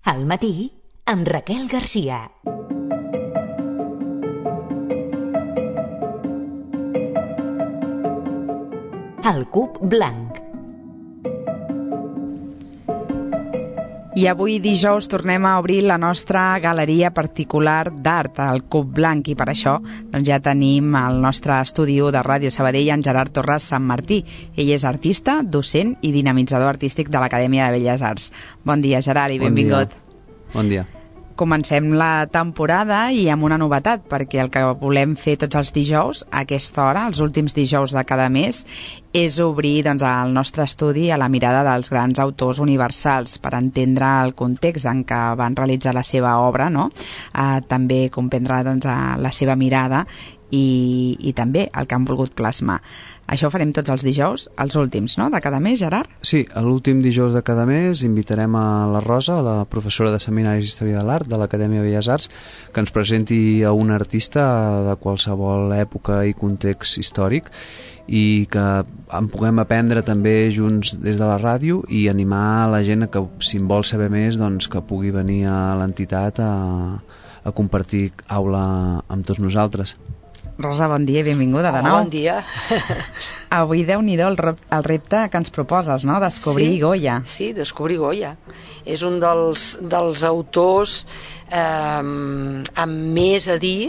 Al matí, amb Raquel Garcia. El Cub Blanc. I avui dijous tornem a obrir la nostra galeria particular d'art, el Cub Blanc, i per això ja tenim al nostre estudi de Ràdio Sabadell en Gerard Torres Sant Martí. Ell és artista, docent i dinamitzador artístic de l'Acadèmia de Belles Arts. Bon dia, Gerard, i benvingut. Bon dia. Comencem la temporada i amb una novetat, perquè el que volem fer tots els dijous, a aquesta hora, els últims dijous de cada mes, és obrir el nostre estudi a la mirada dels grans autors universals per entendre el context en què van realitzar la seva obra, no? També comprendre la seva mirada i també el que han volgut plasmar. Això ho farem tots els dijous, els últims, no?, de cada mes, Gerard? Sí, l'últim dijous de cada mes invitarem a la Rosa, la professora de Seminaris d'Història de l'Art de l'Acadèmia de Belles Arts, que ens presenti a un artista de qualsevol època i context històric i que en puguem aprendre també junts des de la ràdio i animar la gent que, si en vol saber més, doncs que pugui venir a l'entitat a compartir aula amb tots nosaltres. Rosa, bon dia i benvinguda de nou. Bon dia. Avui, Déu-n'hi-do, el repte que ens proposes, no?, descobrir Goya. Sí, descobrir Goya. És un dels autors amb més a dir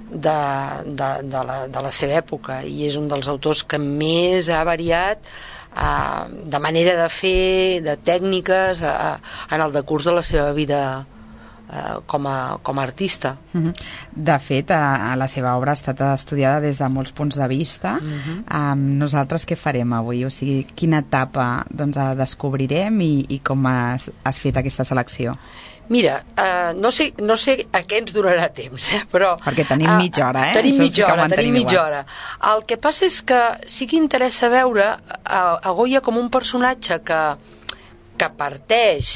de la seva època, i és un dels autors que més ha variat de manera de fer, de tècniques, en el decurs de la seva vida com a artista. De fet, la seva obra ha estat estudiada des de molts punts de vista. Nosaltres què farem avui? O sigui, quina etapa descobrirem i com has fet aquesta selecció? Mira, no sé a què ens donarà temps, però... Perquè tenim mitja hora, Tenim mitja hora. El que passa és que sí que interessa veure a Goya com un personatge que parteix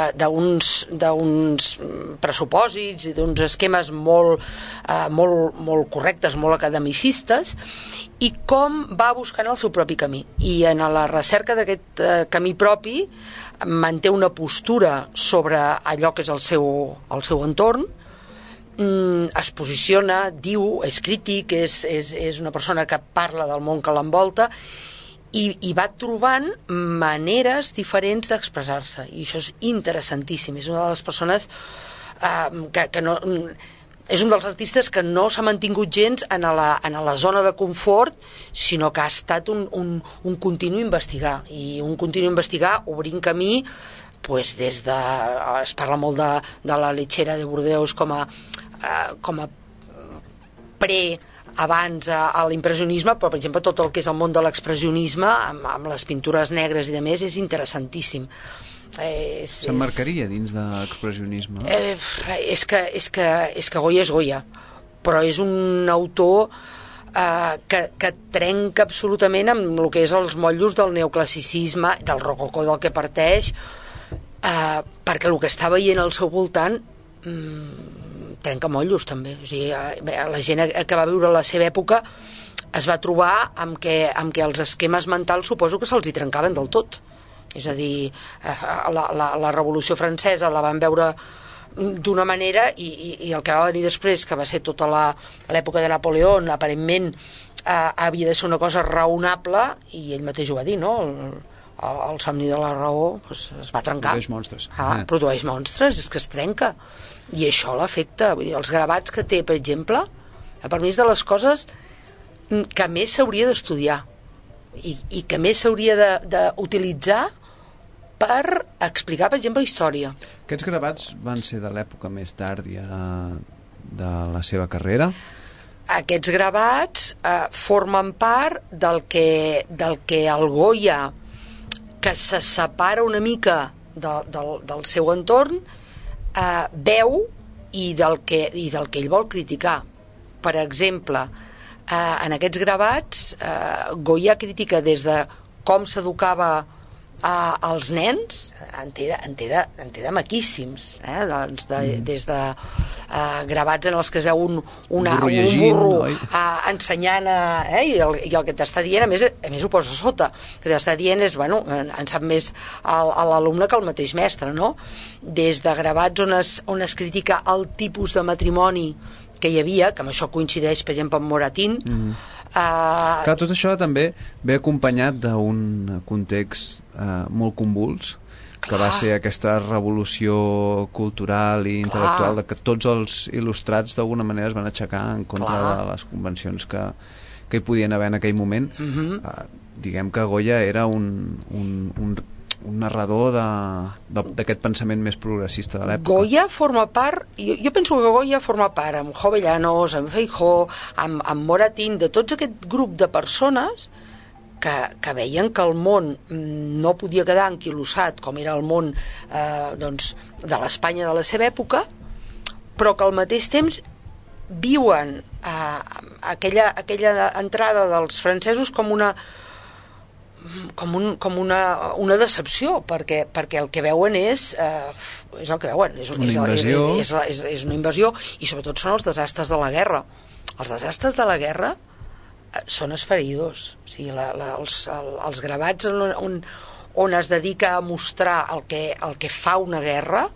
d'uns pressupòsits i d'uns esquemes molt correctes, molt academicistes, i com va buscant el seu propi camí. I en la recerca d'aquest camí propi manté una postura sobre allò que és el seu entorn, es posiciona, diu, és crític, és una persona que parla del món que l'envolta, i va trobant maneres diferents d'expressar-se, i això és interessantíssim. És una de les persones que no... És un dels artistes que no s'ha mantingut gens en la zona de confort, sinó que ha estat un continu investigar, i un continu investigar obrint camí des de... Es parla molt de la Lechera de Bordeus com a abans a l'impressionisme, però per exemple tot el que és el món de l'expressionisme amb les pintures negres i de més és interessantíssim. S'emmarcaria dins de l'expressionisme? És que Goya és Goya, però és un autor que trenca absolutament amb el que és els motllos del neoclassicisme, del rococó del que parteix, perquè el que està veient al seu voltant trenca motllos també. O sigui, la gent que va viure la seva època es va trobar amb que els esquemes mentals suposo que se'ls hi trencaven del tot. És a dir, la Revolució Francesa la van veure d'una manera, i el que va venir després, que va ser tota l'època de Napoleó, aparentment havia de ser una cosa raonable, i ell mateix ho va dir, no? El somni de la raó es va trencar. Produeix monstres. Produeix monstres, és que es trenca. I això l'afecta. Els gravats que té, per exemple, per mi és de les coses que més s'hauria d'estudiar i que més s'hauria d'utilitzar per explicar, per exemple, història. Aquests gravats van ser de l'època més tàrdia de la seva carrera? Aquests gravats formen part del que el Goya, que se separa una mica del seu entorn, veu i del que ell vol criticar. Per exemple, en aquests gravats Goya critica des de com s'educava els nens en té de maquíssims, doncs des de gravats en els que es veu un burro ensenyant i el que t'està dient, a més ho posa a sota, que t'està dient és, bueno, en sap més l'alumne que el mateix mestre, no? Des de gravats on es critica el tipus de matrimoni que hi havia, que amb això coincideix, per exemple, amb Moratín. Clar, tot això també ve acompanyat d'un context molt convuls, que va ser aquesta revolució cultural i intel·lectual, de que tots els il·lustrats d'alguna manera es van aixecar en contra de les convencions que hi podien haver en aquell moment. Diguem que Goya era un narrador d'aquest pensament més progressista de l'època. Goya forma part, jo penso que Goya forma part amb Jovellanos, amb Feijó, amb Moratín, de tots aquest grup de persones que veien que el món no podia quedar enquilossat com era el món de l'Espanya de la seva època, però que al mateix temps viuen aquella entrada dels francesos com una decepció, perquè el que veuen és el que veuen, és una invasió, i sobretot són els desastres de la guerra. Els desastres de la guerra són esfereïdors, o sigui, els gravats on es dedica a mostrar el que fa una guerra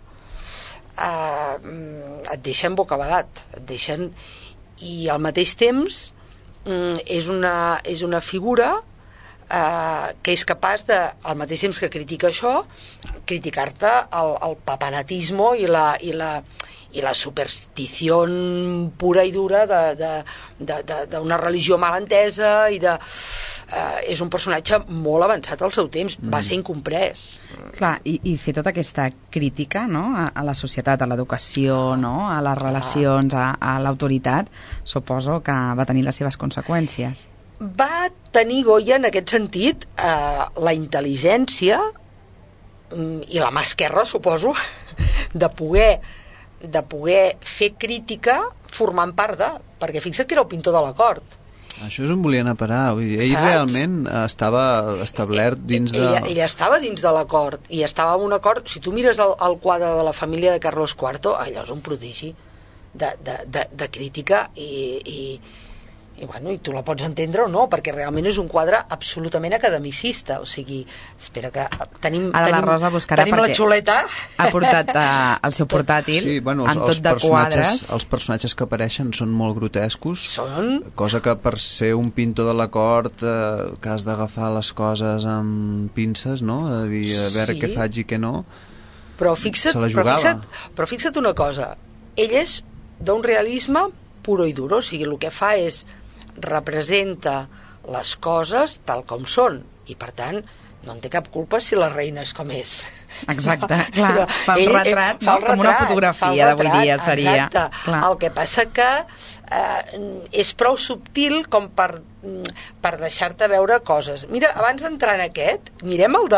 et deixen bocabadat, i al mateix temps és una figura que és capaç de, al mateix temps que critica això, criticar-te el papanatismo i la superstició pura i dura d'una religió mal entesa, és un personatge molt avançat al seu temps, va ser incomprès. Clar, i fer tota aquesta crítica, no?, a la societat, a l'educació, no?, a les relacions, a l'autoritat, suposo que va tenir les seves conseqüències. Va tenir Goya, en aquest sentit, la intel·ligència i la mà esquerra, suposo, de poder fer crítica formant part de... Perquè fixa't que era el pintor de la cort. Això és on volien a parar. Ell realment estava establert dins de... Ell estava dins de la cort, i estava en una cort... Si tu mires el quadre de la família de Carlos IV, allò és un prodigi de crítica i bueno, i tu la pots entendre o no, perquè realment és un quadre absolutament academicista, o sigui, espera que tenim la Rosa buscarà, tenim la xuleta, ha portat el seu portàtil, sí, bueno, amb tot de quadres. Els personatges que apareixen són molt grotescos, cosa que per ser un pintor de la cort que has d'agafar les coses amb pinces, no? De dir, a veure què faig i què no. Però fixa't una cosa, ell és d'un realisme puro i duro, o sigui, el que fa és representa les coses tal com són, i per tant no en té cap culpa si la reina és com és. Exacte, clar, fa el retrat, no? Com una fotografia d'avui dia seria. Exacte, clar. El que passa que és prou subtil com per deixar-te veure coses. Mira, abans d'entrar en aquest, mirem el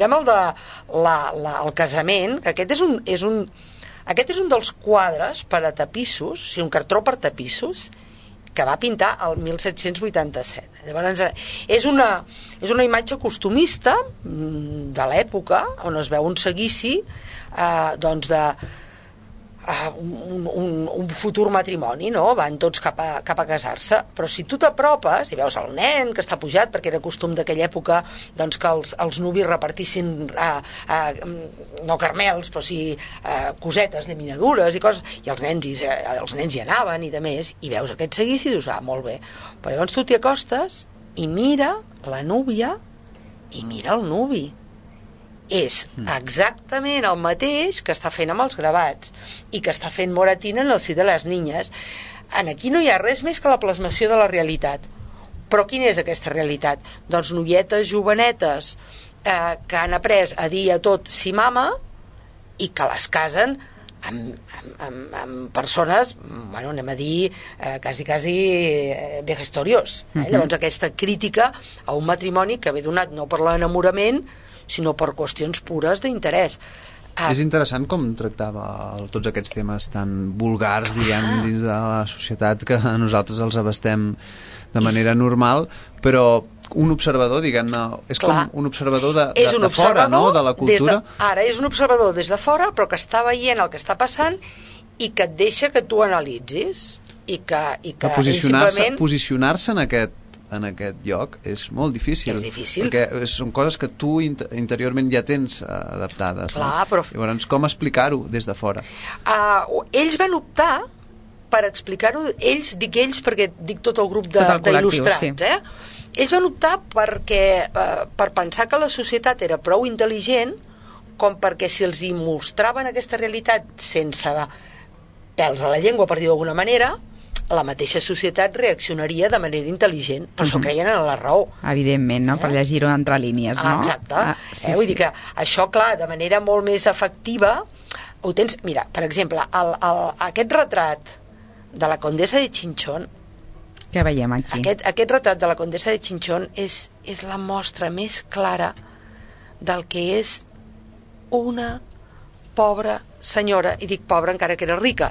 casament, que aquest és un dels quadres per a tapissos, o sigui, un cartró per tapissos, que va pintar el 1787. Llavors, és una imatge costumista de l'època, on es veu un seguici de un futur matrimoni, no? Van tots cap a casar-se, però si tu t'apropes i veus el nen que està pujat, perquè era costum d'aquella època doncs, que els nuvis repartissin no carmels, però sí cosetes, llaminadures i coses, i els nens hi anaven i de més, i veus aquest seguici i dius, molt bé, però llavors tu t'hi acostes i mira la núvia i mira el nuvi. És exactament el mateix que està fent amb els gravats i que està fent Moratín en el Sí de les Niñas. Aquí no hi ha res més que la plasmació de la realitat. Però quina és aquesta realitat? Doncs noietes jovenetes que han après a dir a tot sí mama i que les casen amb persones, bueno, anem a dir quasi vejestoriós. Llavors aquesta crítica a un matrimoni que ve donat no per l'enamorament sinó per qüestions pures d'interès. És interessant com tractava tots aquests temes tan vulgars, diguem, dins de la societat, que nosaltres els abastem de manera normal, però un observador, diguem-ne, és Clar. com un observador de un fora, no?, de la cultura. Ara és un observador des de fora, però que està veient el que està passant i que et deixa que tu analitzis i que posicionar-se en aquest lloc és molt difícil. És difícil. Perquè són coses que tu interiorment ja tens adaptades. Clar, no? però... Llavors, com explicar-ho des de fora? Ells van optar per explicar-ho, dic ells perquè dic tot el grup d'il·lustrats, sí. Ells van optar per pensar que la societat era prou intel·ligent com perquè si els hi mostraven aquesta realitat sense pèls a la llengua, per dir d'alguna manera, la mateixa societat reaccionaria de manera intel·ligent, per això creien en la raó. Evidentment, no? Per llegir-ho entre línies, no? Exacte. Vull dir que això, clar, de manera molt més efectiva ho tens... Mira, per exemple, aquest retrat de la condessa de Chinchón, què veiem aquí? Aquest retrat de la condessa de Chinchón és la mostra més clara del que és una pobra senyora, i dic pobra encara que era rica,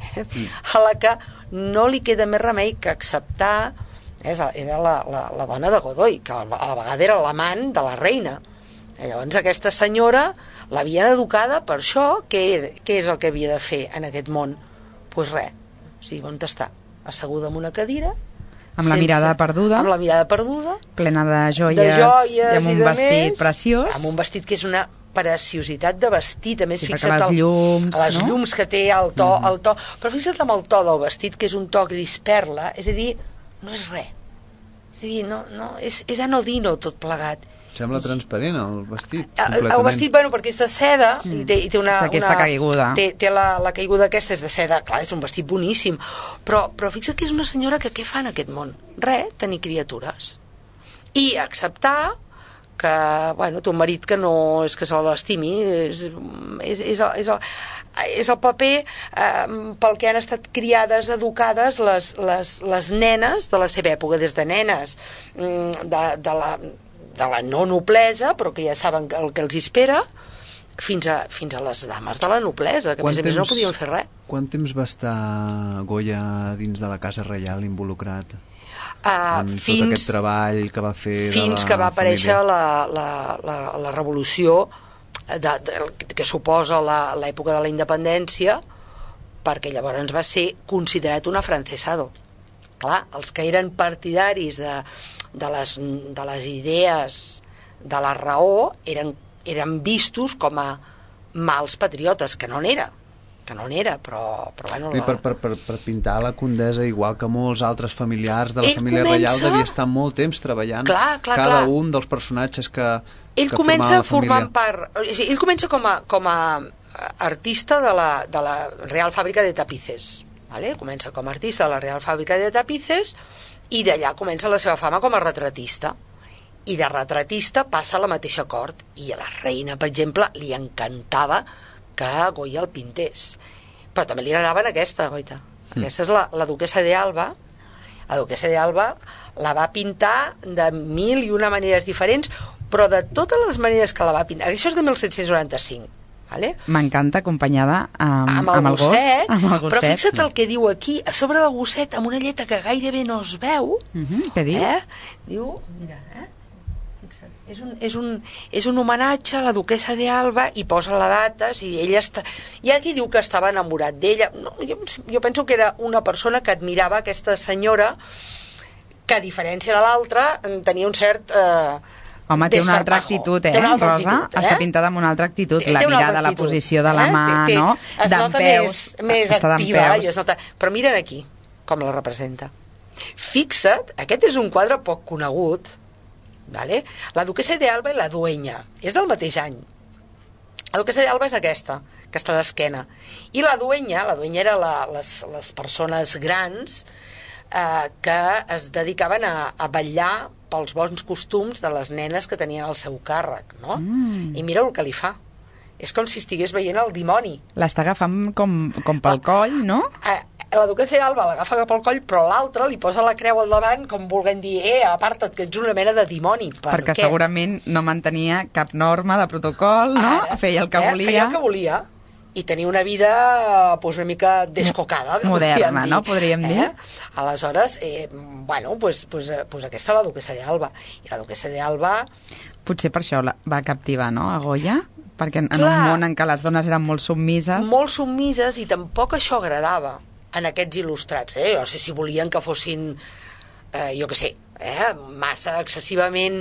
a la que no li queda més remei que acceptar, era la dona de Godoy, que a la vegada era l'amant de la reina. Llavors aquesta senyora l'havien educada per això. Què és el que havia de fer en aquest món? Doncs res, o sigui, on està? Asseguda en una cadira, amb la mirada perduda, plena de joies i amb un vestit preciós, amb un vestit que és una preciositat de vestit, a més sí, fixa't les llums que té, el to, però fixa't amb el to del vestit, que és un to gris perla, és a dir, no és res, és a dir, és anodino tot plegat. Sembla transparent el vestit, completament. El vestit, bueno, perquè és de seda i té aquesta caiguda. Té la caiguda aquesta és de seda, clar, és un vestit boníssim, però fixa't que és una senyora que què fa en aquest món? Res, tenir criatures. I acceptar que, bueno, té un marit que no és que se l'estimi, és el paper pel que han estat criades, educades les nenes de la seva època, des de nenes de la no noblesa, però que ja saben el que els espera, fins a les dames de la noblesa, que a més no podien fer res. Quant temps va estar Goya dins de la Casa Reial involucrat? En tot aquest treball que va fer fins que va aparèixer la revolució que suposa l'època de la independència, perquè llavors va ser considerat un afrancesado. Clar, els que eren partidaris de les idees de la raó eren vistos com a mals patriotes, que no n'era, però bueno... Per pintar la condessa, igual que molts altres familiars de la família reial, devia estar molt temps treballant cada un dels personatges que comença formant part... Ell comença com a artista de la Real Fàbrica de Tapices, ¿vale? Comença com a artista de la Real Fàbrica de Tapices i d'allà comença la seva fama com a retratista. I de retratista passa a la mateixa cort, i a la reina, per exemple, li encantava que Goya el pintés, però també li agradaven aquesta, Goita. Aquesta és la duquessa d'Alba. La duquessa d'Alba la va pintar de 1000 i una maneres diferents, però de totes les maneres que la va pintar. Això és de 1795, vale? M'encanta, acompanyada amb el gosset, però fixa't el que diu aquí, a sobre del gosset, amb una lletra que gairebé no es veu. Què diu? Diu, mira, és un homenatge a la duquessa d'Alba i posa la data, i ella hi ha qui diu que estava enamorat d'ella. No, jo penso que era una persona que admirava aquesta senyora, que a diferència de l'altra tenia un cert home, té una altra actitud, Rosa? Està pintada amb una altra actitud, la mirada, la posició de la mà, no? Es nota més activa, però mira aquí com la representa. Fixa't, aquest és un quadre poc conegut, vale? La duquessa d'Alba i la duenya és del mateix any. La duquessa d'Alba és aquesta, que està d'esquena, i la duenya era les persones grans que es dedicaven a vetllar pels bons costums de les nenes que tenien al seu càrrec, no? I mira el que li fa, és com si estigués veient el dimoni. L'està agafant com pel coll, no? La duquessa d'Alba l'agafa pel coll, però l'altra li posa la creu al davant com volent dir, aparta't, que ets una mena de dimoni. Perquè segurament no mantenia cap norma de protocol, no? Feia el que volia. Feia el que volia. i tenir una vida una mica descocada. Moderna, no? Podríem dir. Aleshores, aquesta és la duquessa d'Alba. I la duquessa d'Alba... Potser per això va captivar, no?, a Goya? Perquè en un món en què les dones eren molt submises... Molt submises, i tampoc això agradava en aquests il·lustrats. No sé si volien que fossin, jo què sé, massa excessivament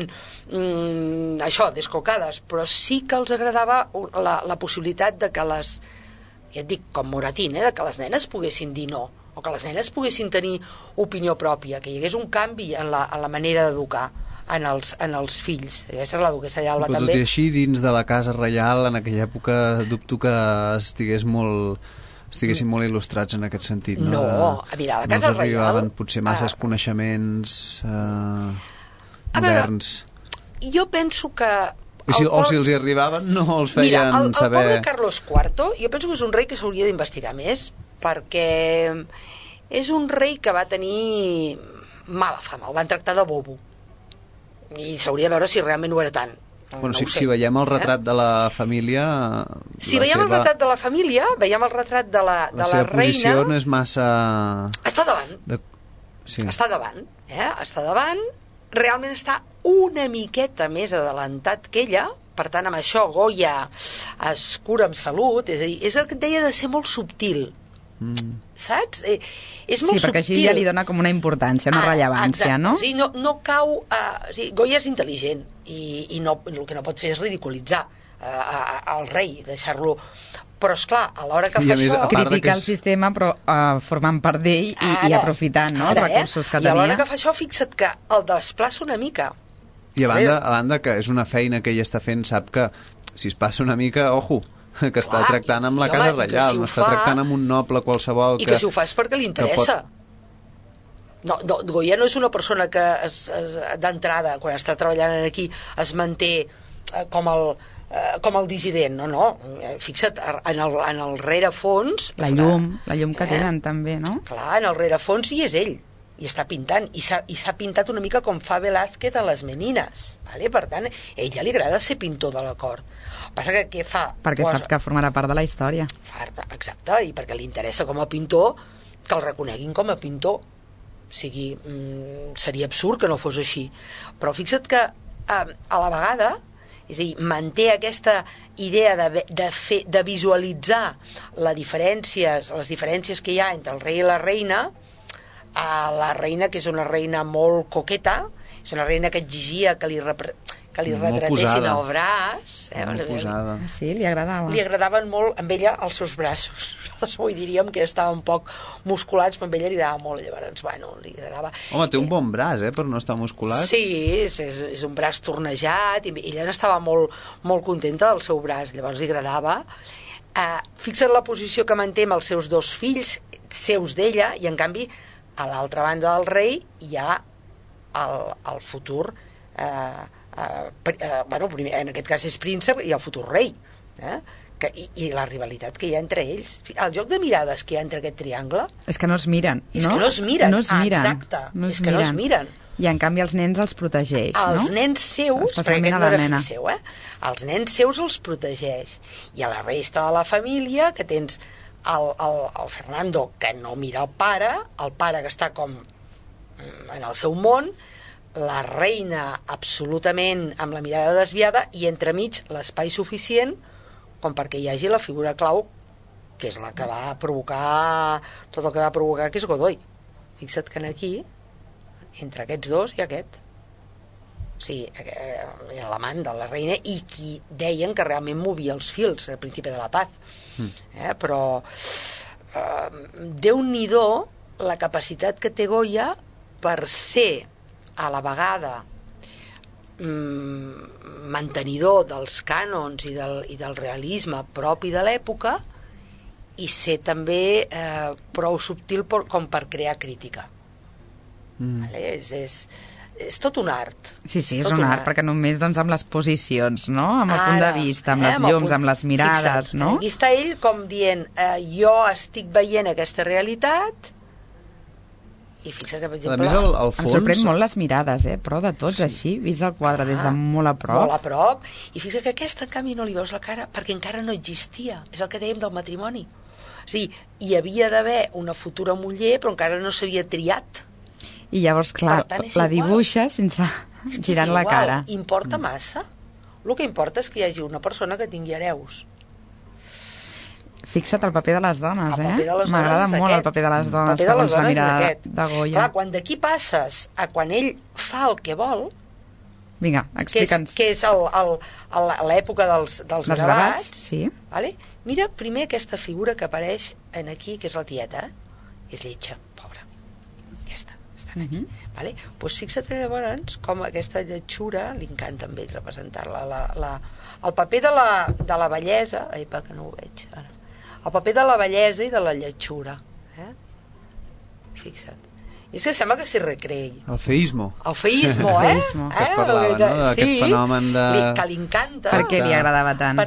descocades, però sí que els agradava la possibilitat de que les, ja et dic, com Moratín, de que les nenes poguessin dir no, o que les nenes poguessin tenir opinió pròpia, que hi hagués un canvi en la manera d'educar en els fills. Aquesta és la duquessa d'Alba també. Tot i així, dins de la casa reial, en aquella època, dubto que estiguessin molt il·lustrats en aquest sentit, no? No, mira, la casa reial... No els arribaven potser masses coneixements moderns. Jo penso que... O si els hi arribaven, no els feien saber... Mira, el pobre Carlos IV, jo penso que és un rei que s'hauria d'investigar més, perquè és un rei que va tenir mala fama, el van tractar de bobo. I s'hauria de veure si realment ho era tant. Si veiem el retrat de la família... Si veiem el retrat de la família, veiem el retrat de la reina... La seva posició no és massa... Està davant. Està davant. Està davant. Realment està una miqueta més adelantat que ella. Per tant, amb això Goya es cura amb salut. És a dir, és el que et deia de ser molt subtil. Saps? És molt subtil. Perquè així ja li dona com una importància, una rellevància, no? Sí, no cau... Goya és intel·ligent i el que no pot fer és ridiculitzar el rei, deixar-lo... Però, esclar, a l'hora que fa això... Critica el sistema, però formant part d'ell i aprofitant els recursos que tenia. I a l'hora que fa això, fixa't que el desplaça una mica. I a banda que és una feina que ella està fent, sap que si es passa una mica, ojo, que està tractant amb la casa reial, no està tractant amb un noble qualsevol. I que si ho fa és perquè li interessa. Goya no és una persona que d'entrada, quan està treballant aquí, es manté com el dissident, no. Fixa't, en el rerefons... La llum que tenen també, no? Clar, en el rerefons hi és ell, i està pintant, i s'ha pintat una mica com fa Velázquez a les Menines, vale? Per tant, a ella li agrada ser pintor de la cort. Passa que què fa? Perquè sap que formarà part de la història. Exacte, i perquè li interessa com a pintor que el reconeguin com a pintor. O sigui, seria absurd que no fos així. Però fixa't que a la vegada, és a dir, manté aquesta idea de visualitzar les diferències que hi ha entre el rei i la reina, la reina, que és una reina molt coqueta, és una reina que exigia que li retratessin el braç. Molt posada. Sí, li agradava. Li agradaven molt, amb ella, els seus braços. Nosaltres avui diríem que estaven un poc musculats, però amb ella li agradava molt, llavors, li agradava. Home, té un bon braç, per no estar musculat. Sí, és un braç tornejat, i ella n'estava molt, molt contenta del seu braç, llavors li agradava. Fixa't la posició que manté amb els seus dos fills, seus d'ella, i en canvi, a l'altra banda del rei hi ha el futur en aquest cas és príncep i el futur rei, i la rivalitat que hi ha entre ells, el joc de mirades que hi ha entre aquest triangle és que no es miren, no? És que no es miren, exacte, és que no es miren, i en canvi els nens els protegeix, els nens seus, especialment a la nena, els nens seus els protegeix, i a la resta de la família que tens el Fernando, que no mira el pare que està com en el seu món, la reina absolutament amb la mirada desviada, i entremig l'espai suficient com perquè hi hagi la figura clau, que és la que va provocar tot el que va provocar, que és Godoy. Fixa't que aquí, entre aquests dos, hi ha aquest. O sigui, era l'amant de la reina i qui deien que realment movia els fils, el Príncipe de la Paz. Però Déu-n'hi-do la capacitat que té Goya per ser a la vegada mantenidor dels cànons i del realisme propi de l'època, i ser també prou subtil com per crear crítica. És tot un art. Sí, és un art, perquè només amb les posicions, no? Amb el punt de vista, amb les llums, amb les mirades, no? Aquí està ell com dient, jo estic veient aquesta realitat I fixa't que, per A exemple... més, el Em fons... sorprèn molt les mirades, però de tots així, vist el quadre des de molt a prop. Molt a prop. I fixa't que aquesta, en canvi, no li veus la cara perquè encara no existia. És el que dèiem del matrimoni. O sigui, hi havia d'haver una futura muller, però encara no s'havia triat. I llavors, clar, Per tant, és la igual. dibuixa sense És que girant és la igual. cara. Importa massa? El que importa és que hi hagi una persona que tingui hereus. Fixa't el paper de les dones, El paper de les dones M'agrada és molt aquest. el paper de les El dones, paper de les segons la dones és mirada aquest. de Goya. Clar, quan d'aquí passes a quan ell fa el que vol, Vinga, que explica'ns. és l'època dels Les gravats, sí. vale? Mira primer aquesta figura que apareix en aquí, que és la tieta, és lletja, pobra. Aquesta, està aquí. Vale? Pues fixa't llavors com aquesta lletjura li encanta amb ell representar-la. El paper de la bellesa, que no ho veig ara. El paper de la bellesa i de la lletjura. Fixa't. I és que sembla que s'hi recreï. El feísmo. El feísmo, El feísmo. Que es parlava, no?, d'aquest fenomen de... Que li encanta. Per què li agradava tant?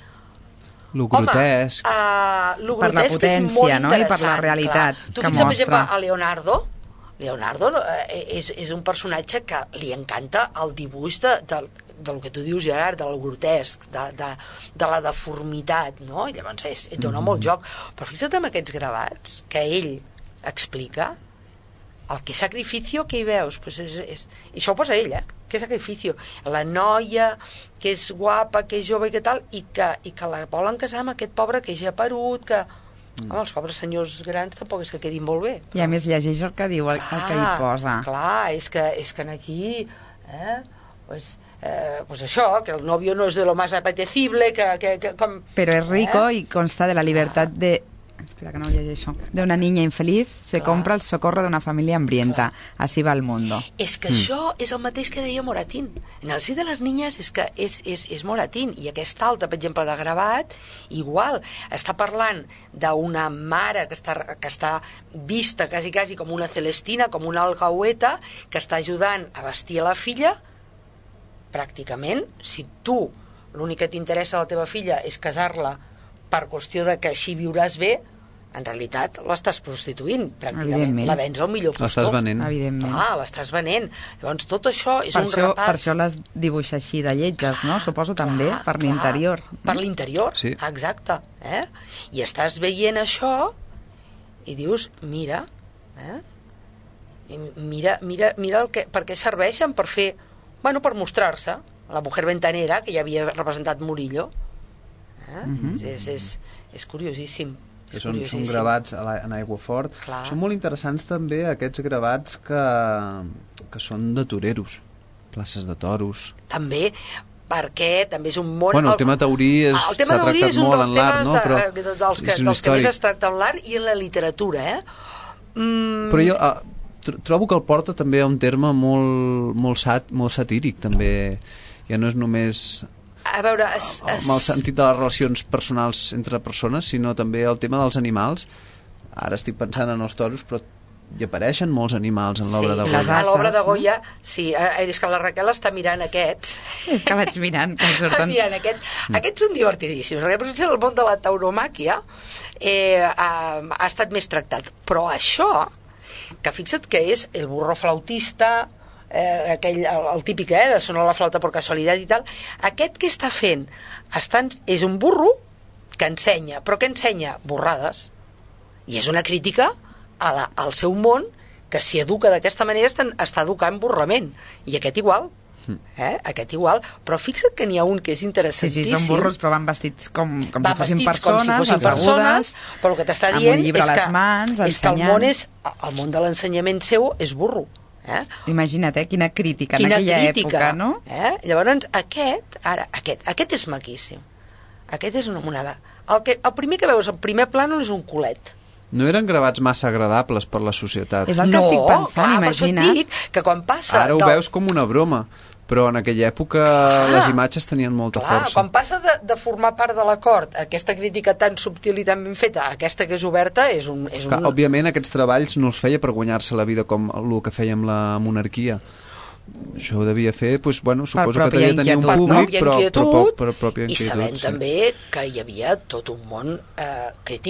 Lo grotesc. Lo Per la grotesc és potència, molt no?, i per la interessant, realitat clar. Tu que fixa't, per exemple, mostra. a Leonardo és un personatge que li encanta el dibuix del que tu dius, Gerard, del grotesc, de la deformitat, no? I llavors et dona molt joc. Però fixa't en aquests gravats que ell explica, el que sacrificio que hi veus, pues i això ho posa ell, que sacrificio, la noia que és guapa, que és jove i que tal, i que la volen casar amb aquest pobre que és geperut, que els pobres senyors grans tampoc és que quedin molt bé. I a més llegeix el que diu, el que hi posa. Clar, és que en aquí pues això, que el novio no és de lo más apetecible, que Pero es rico y consta de la libertad de... Espera que no llegeixo. De una niña infeliz se compra el socorro de una familia hambrienta. Así va el mundo. És que això és el mateix que deia Moratín. En el sí de les niñes és que és Moratín. I aquesta alta, per exemple, de gravat, igual. Està parlant d'una mare que està vista quasi com una Celestina, com una alcahueta, que està ajudant a vestir a la filla. Pràcticament, si tu l'únic que t'interessa de la teva filla és casar-la per qüestió de que així viuràs bé, en realitat l'estàs prostituint, pràcticament. La vens al millor postor. L'estàs venent. Evidentment. L'estàs venent. Llavors, tot això és un Per repàs. això les dibuixa així de lletges, no? Suposo també per l'interior. Per l'interior, sí. Exacte. I estàs veient això i dius, mira, mira el que, per què serveixen, per fer, per mostrar-se. La mujer ventanera, que ja havia representat Murillo. És curiosíssim. Són gravats en aigua fort. Clar. Són molt interessants també aquests gravats que són de toreros, places de toros. També, perquè també és un món... Bueno, el tema taurí s'ha tractat molt en l'art, no? Però dels que més es tracta en l'art i en la literatura, Però jo trobo que el porta també a un terme molt satíric, també. Ja no és només... A veure, amb el sentit de les relacions personals entre persones, sinó també el tema dels animals. Ara estic pensant en els toros, però hi apareixen molts animals en l'obra de Goya. les ases, a l'obra de Goya, sí, és que la Raquel està mirant aquests. És que vaig mirant, que surten... Aquests són divertidíssims, perquè potser el món de la tauromàquia ha estat més tractat. Però això, que fixa't que és el burro flautista, el típic de sonar la flauta per casualitat i tal, aquest que està fent és un burro que ensenya, però que ensenya borrades, i és una crítica al seu món, que si educa d'aquesta manera està educant borrament, i aquest igual, però fixa't que n'hi ha un que és interessantíssim. Sí, són burros, però van vestits com si fossin persones, assegudes, però el que t'està dient amb un llibre a les mans, és que el món de l'ensenyament seu és burro. Imagina't, quina crítica en aquella època, no? Llavors, aquest és maquíssim. Aquest és una monada. El primer que veus, el primer plànol és un culet. No eren gravats massa agradables per la societat. És el que estic pensant, imagina't. Per això et dic que quan passa... Ara ho veus com una broma, però en aquella època les imatges tenien molta força. Quan passa de formar part de l'acord, aquesta crítica tan subtil i tan ben feta, aquesta que és oberta, és un... Òbviament aquests treballs no els feia per guanyar-se la vida com el que feia amb la monarquia. Això ho devia fer, suposo que devia tenir un públic, però per pròpia inquietud. I sabent també que hi havia tot un món crític,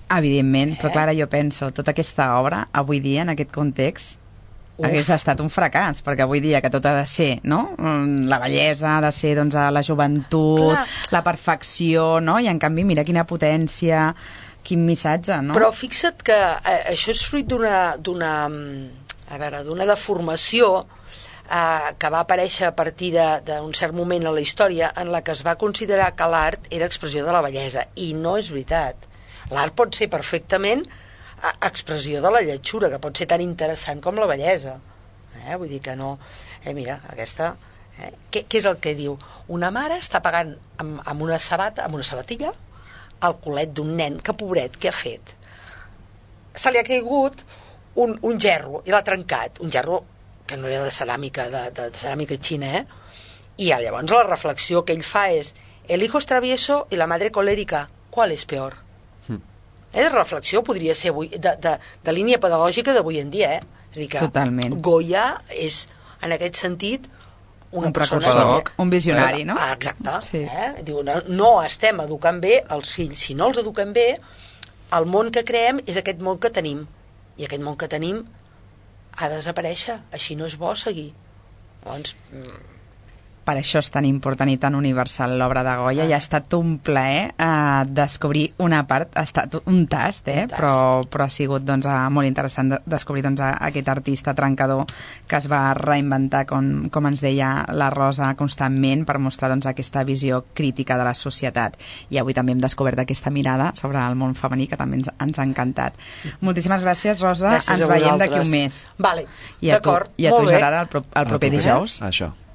Evidentment, però Clara, jo penso, tota aquesta obra, avui dia, en aquest context, hagués estat un fracàs, perquè avui dia que tot ha de ser, no? La bellesa, ha de ser doncs, la joventut, la perfecció, no? I en canvi, mira quina potència, quin missatge, no? Però fixa't que això és fruit d'una deformació que va aparèixer a partir d'un cert moment a la història en la que es va considerar que l'art era expressió de la bellesa, i no és veritat. L'art pot ser perfectament expressió de la lletjura, que pot ser tan interessant com la bellesa. Vull dir que no... mira, aquesta... Què és el que diu? Una mare està pagant amb una sabatilla el culet d'un nen que, pobret, què ha fet? Se li ha caigut un gerro i l'ha trencat. Un gerro que no era de ceràmica, de ceràmica xina, I llavors la reflexió que ell fa és: el hijo es travieso y la madre colérica, ¿cuál es peor? De reflexió podria ser de línia pedagògica d'avui en dia, És a dir que totalment. Goya és, en aquest sentit, una persona... pedagog, un visionari, no? Exacte. Sí. Diu, no estem educant bé els fills. Si no els eduquem bé, el món que creem és aquest món que tenim. I aquest món que tenim ha de desaparèixer. Així no és bo seguir. Doncs... Per això és tan important i tan universal l'obra de Goya, i ha estat un plaer descobrir una part, ha estat un tast, però ha sigut doncs, molt interessant descobrir doncs, aquest artista trencador que es va reinventar, com ens deia la Rosa, constantment per mostrar doncs, aquesta visió crítica de la societat. I avui també hem descobert aquesta mirada sobre el món femení que també ens ha encantat. Moltíssimes gràcies, Rosa. Gràcies, ens veiem d'aquí un mes. Vale, d'acord. I a tu, Gerard, el proper dijous. Això.